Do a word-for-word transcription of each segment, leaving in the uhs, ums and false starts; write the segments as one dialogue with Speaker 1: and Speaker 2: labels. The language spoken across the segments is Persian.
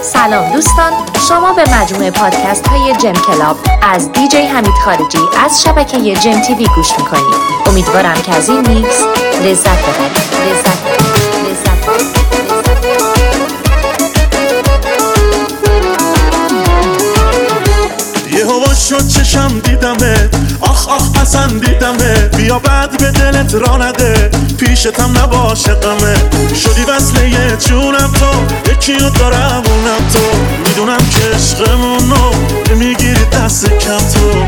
Speaker 1: سلام دوستان، شما به مجموعه پادکست های جم کلاب از دیجی حمید خارجی از شبکه جم تیوی گوش میکنید. امیدوارم که از این میکس لذت ببرید. لذت ببرید. لذت ببرید.
Speaker 2: یه هوا شد چشم دیدمه، آخ آخ پسندیدمه، بیا بعد به دلت را نده، پیشتم نباشه غمه، شدی وصله یه جونم تو، یکیو دارم اونم تو، میدونم که عشقمونو میگیری دست کم تو،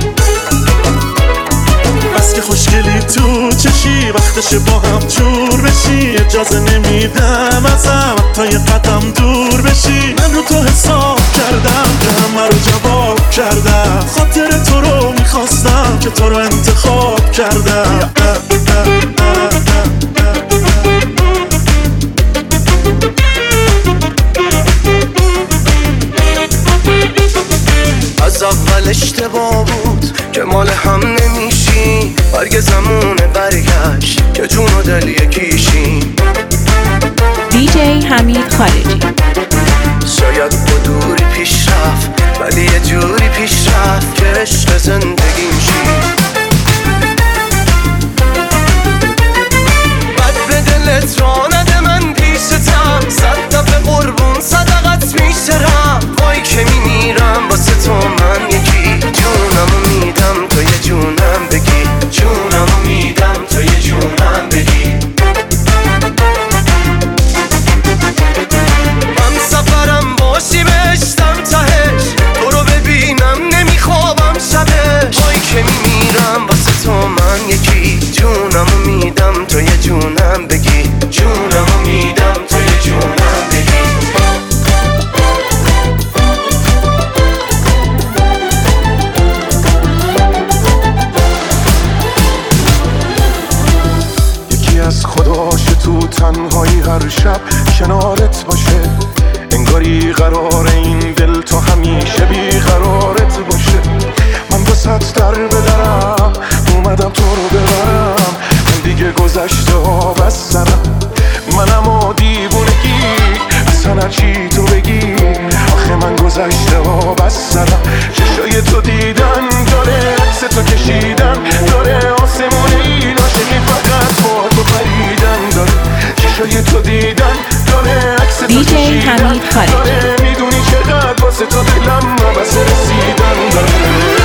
Speaker 2: بس که خوشگلی تو چشی، وقتشه با هم جور بشی، اجازه نمیدم ازم تا یه قدم دور بشی، من رو تو حساب کردم که همه رو جواب کردم، خاطر تو رو میخواستم که تو رو انتخاب کردم.
Speaker 3: از اول اشتباه بود که مال هم نمیشی، برگ زمونه برگشت که جون و دل یکیشی.
Speaker 1: دیجی حمید خارجی.
Speaker 3: شاید با دوری پیش رفت ولی یه جوری پیش رفت که عشق زندگیم شی. بد به دلت را نده، من پیشتم، صد دفعه قربون صدقت میشترم، وای که میمیرم واسه تو من یکی، جونمو میدم تو یه جونم بگی، جونمو میدم تو یه جونم بگی. من سفرم باشی بهشتم تهش، تو رو ببینم نمیخوابم شبش، وای که میمیرم واسه تو من یکی، جونمو میدم تو یه جونم بگی، جونمو میدم تو یه جونم بگی.
Speaker 4: یکی از خداش تو تنهایی هر شب کنارت باشه، انگاری قرار این دل تو همیشه بی قرارت باشه. من واسه در بدرم اومدم تو رو ببرم، من دیگه گذشته ها بسترم، منم و دیوونگی اصلا هرچی تو بگی، آخه من گذشته ها بسترم. چشای تو دیدن داره، عکس تو کشیدن داره، آسمون این عاشقی فقط با تو پریدن داره، چشای تو دیدن داره، عکس تو کشیدن داره، میدونی چقدر واسه تو دلم واسه رسیدن داره.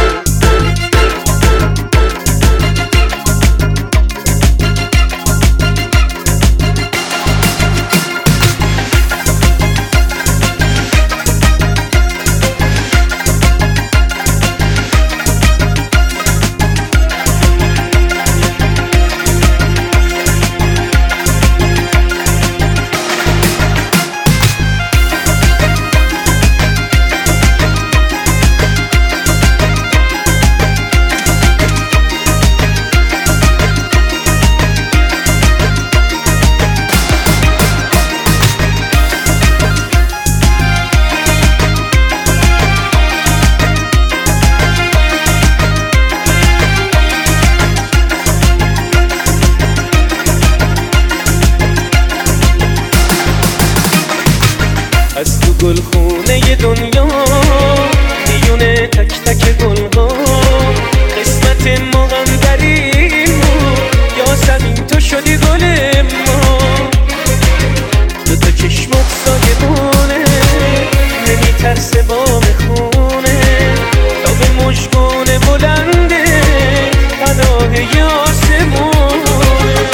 Speaker 5: از تو گلخونه دنیا میونه تک تک گلها، قسمت ما هم در این یا زمین تو شدی گل ما، دو تا چشمت سایبونه نمیترسه بام خونه، تا به مژگون بلنده پناه آسمونه.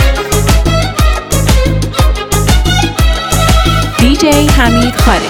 Speaker 1: دیجی حمید خارجی.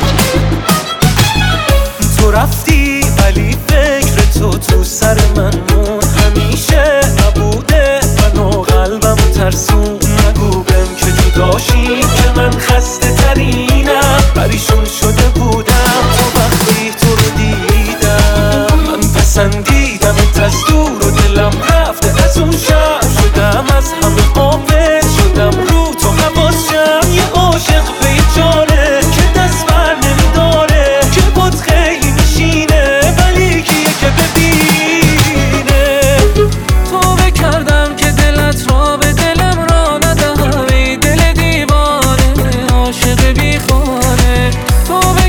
Speaker 5: تو رفتی ولی فکر تو تو سر من مون، همیشه نبوده منو قلبم ترسون، نگو بهم که جداشی که من خسته ترینم، پریشون شده بودم تا وقتی تو رو دیدم، من پسندیدم از دور و دلم رفته از اون شب، شدم از همه قافل شدم رو تو حواسم، یه عاشق بیچاره که دست بر نمیداره، که بود خیلی میشینه ولی کی که ببینه، تو بکردم که دلت را به دلم را ندهم، ای دل دیوانه عاشق بیخانه، تو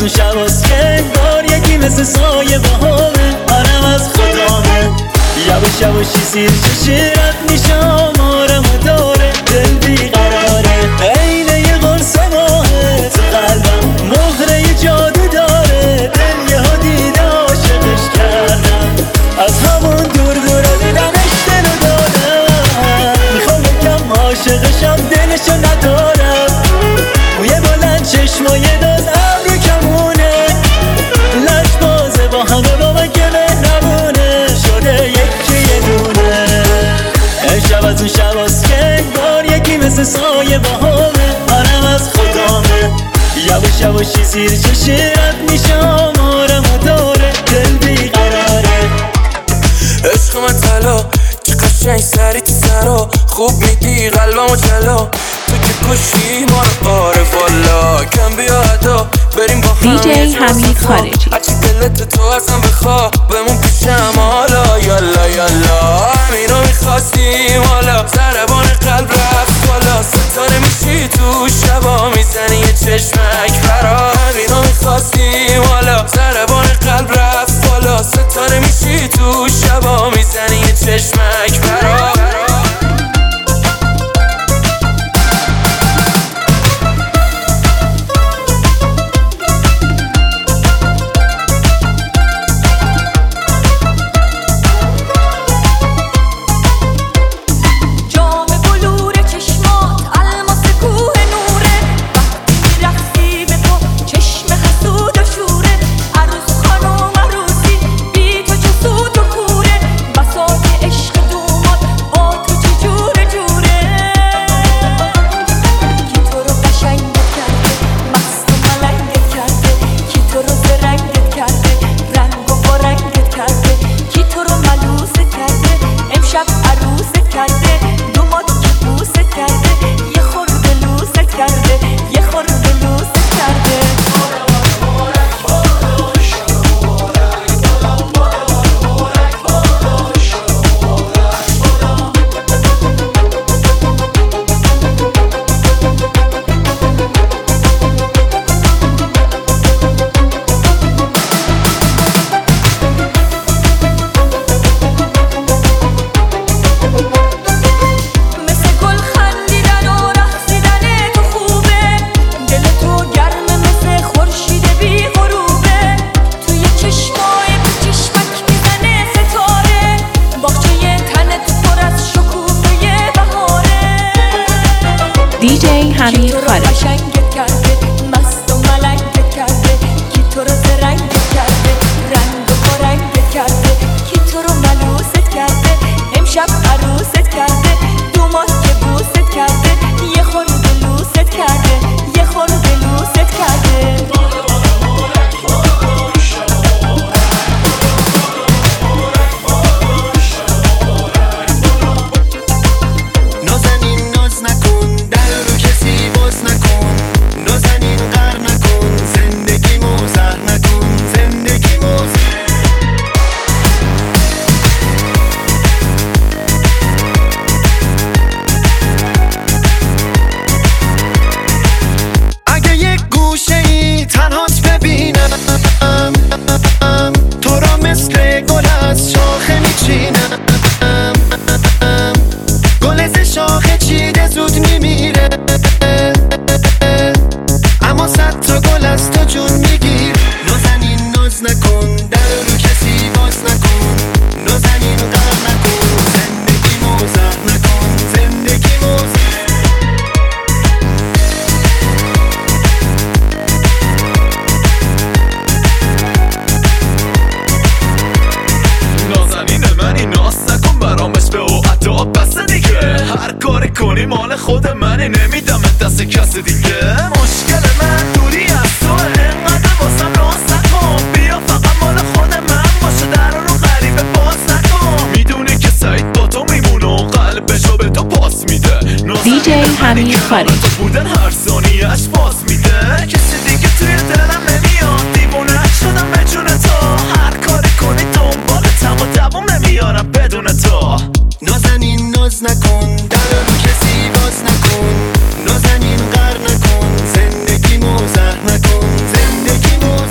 Speaker 5: اون شباست که انگار یکی مثل سایه بهامه آرم از خدامه یواش یواشی سیر چشیرت میشه آمارم و داره دل بیقراره عینه یه قرص ماهه تو قلبم مهره جادو داره دل یه ها دیده عاشقش کردم از همون دور دورا دیدمش دلو دارم میخوام بگم عاشقشم دلشو ندارم موی بلند چشمای داز ابرو کمونه لش بازه با همه با من که مهربونه شده یکی یه دونه امشب از اون شباست که انگار یکی مثل سایه بهامه آرم از خدامه یواش یواشی زیر چشیرت میشه آمارم و داره دل بیقراره
Speaker 6: عشق من طلا چه قشنگ سری تو سرا خوب میگی قلبم و جلا تو که کشی ما رو آره والا کم بیا حدا بریم با هم
Speaker 7: دیجی حمید خارجی
Speaker 6: هرچی دلت تو ازم بخوا بمون پیشم حالا یالا یالا همینو میخواستیم حالا ضربان قلب رفت بالا ستاره میشی تو شبا میزنی یه چشمک برا همینو میخواستیم حالا ضربان قلب رفت بالا ستاره میشی تو شبا میزنی یه چشمک برا
Speaker 7: دیجی حمید خارجی
Speaker 2: کنی مال خود منه نمیدم دست کس دیگه مشکل من دوری از تو انقدر واسم راست نکن بیا فقط مال خود من باشه در رو غریبه باز نکن میدونی که سعید با تو میمونه و قلبشو به تو پاس میده
Speaker 7: دیجی حمید خارجی
Speaker 2: بودن هر ثانیه‌اش باز میده کسی دیگه توی دلم نمیاد دیوونه شدم به جون تو هر کاری کنی دنبالتم و دوام نمیارم بدون تو
Speaker 3: نازنین ناز نکن در رو کسی باز نکن نازنین غر نکن زندگی موزه نکن زندگی موزه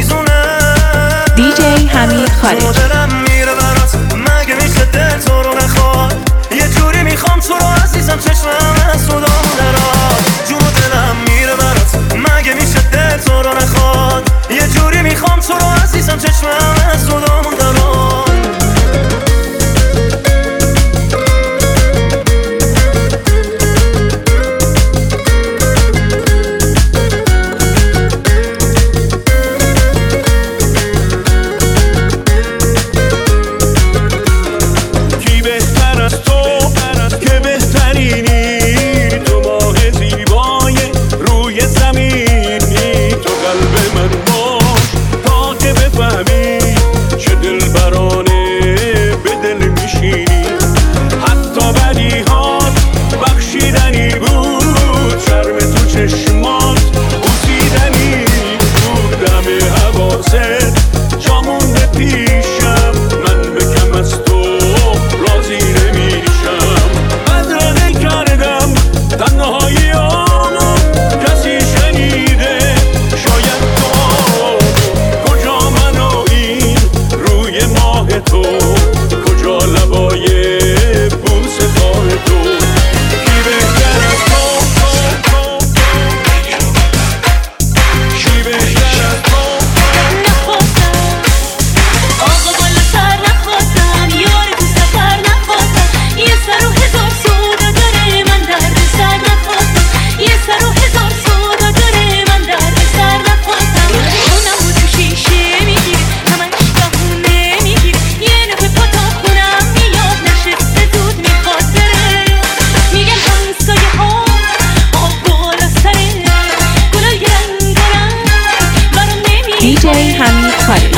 Speaker 3: میزونه
Speaker 7: دیجی حمید خارجی.
Speaker 3: دلم میره برات مگه میشه دل تو رو نخواد یه جوری میخوام تو رو عزیزم چشمم از تو دام دراد جون دلم میره برات مگه میشه دل تو رو نخواد یه جوری میخوام تو رو عزیزم چشمم از تو دام دراد
Speaker 7: دیجی حمید خارجی.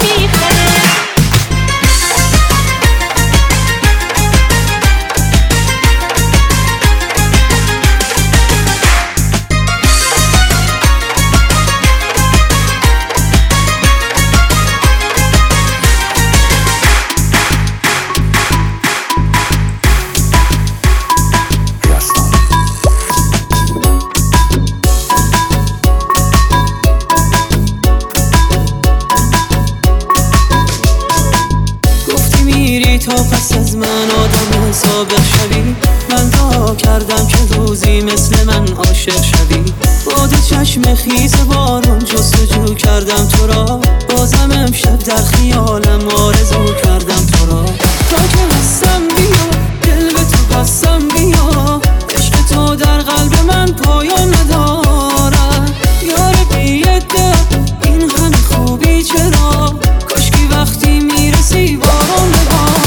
Speaker 8: تا پس از من آدم سابق شوی من دعا کردم که روزی مثل من عاشق شوی با دو چشم خیز بارون جستجو کردم تو را بازم امشب در خیالم آرزو کردم تو را تا که هستم بیا دل به تو بستم بیا عشق تو در قلب من پایان ندارد یار بی‌عده این همه خوبی چرا کاشکی وقتی میرسی بارون ببار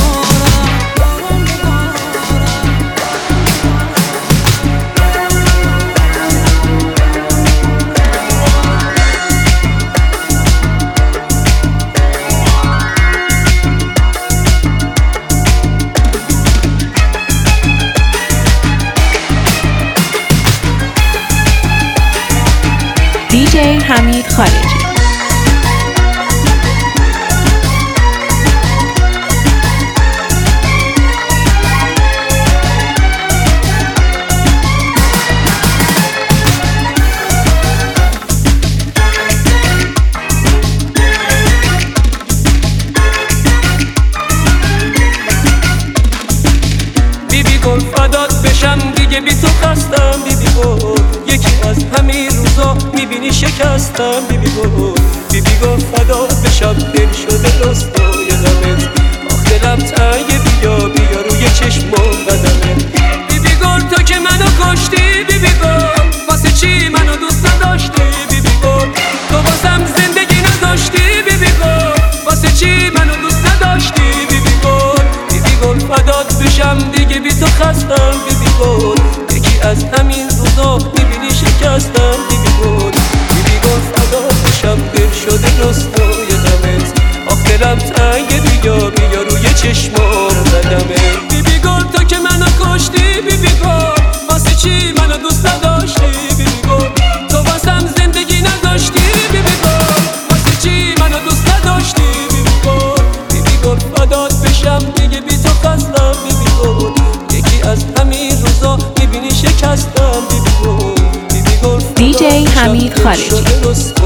Speaker 7: دیجی حمید خارجی.
Speaker 5: بیبی گل فدات بشم دیگه بی تو خستم بیبی گل یکی از همین روزا میبینی شکستم بیبی گل بیبی گل فدات بشم دل شده رستای غمت آخ دلم تنگه بیا بیا روی چشم و قدمت بیبی گل تو که منو کشتی بیبی گل واسه چی منو دوست نداشتی بیبی گل تو واسم زندگی نداشتی بیبی گل واسه چی منو دوست نداشتی بیبی گل بیبی گل فدات بشم دیگه بی تو خستم بیبی گل یکی از همین روزا میبینی شکستم بیبی گل بیبی گل فدات بشم دل شده رستای غمت آخ دلم تنگه بیا بیا روی چشمام قدمت بیبی گل تو که منو کشتی بیبی گل واسه چی منو دوست نداشتی بیبی گل تو واسم زندگی نداشتی بیبی گل واسه چی منو دوست نداشتی بیبی گل بیبی گل فدات بشم دیگه بی تو خستم بیبی گل یکی از همین روزا میبینی شکستم بیبی گل بیبی گل
Speaker 7: دیجی حمید خارجی.